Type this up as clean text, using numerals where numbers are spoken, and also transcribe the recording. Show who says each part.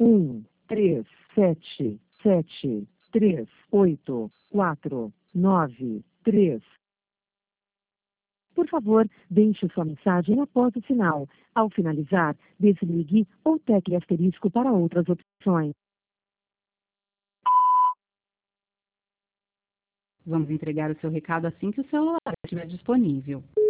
Speaker 1: 137738493. Por favor, deixe sua mensagem após o sinal. Ao finalizar, desligue ou tecle asterisco para outras opções.
Speaker 2: Vamos entregar o seu recado assim que o celular estiver disponível.